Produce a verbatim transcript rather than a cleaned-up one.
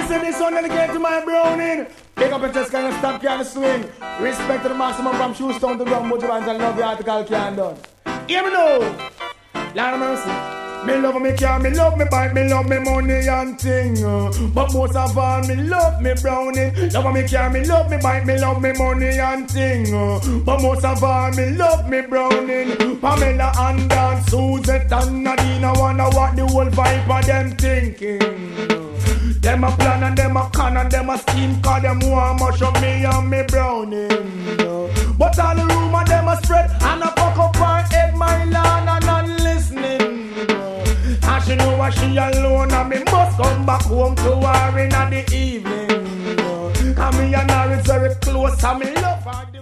say this one dedicate to my browning. Pick up your chest, can you stop, can you swing? Respect to the maximum from Shoestone to Brown, but you want to love the article can done. Hear me now. Lord of mercy. Me love me car, me love me bike, me love me money and thing. uh. But most of all, me love me browning. Love me car, me love me bike, me love me money and thing. uh. But most of all, me love me browning. Pamela and Dan, Suzette and Nadine, I wonder what the whole vibe of them thinking. Them a plan and them a con and them a scheme, cause them want much of me and me browning. But all the rumor them a spread and a fuck up her head, my land, and not listening. And she know what she alone and me must come back home to her in the evening. And me and her is very close and me love her.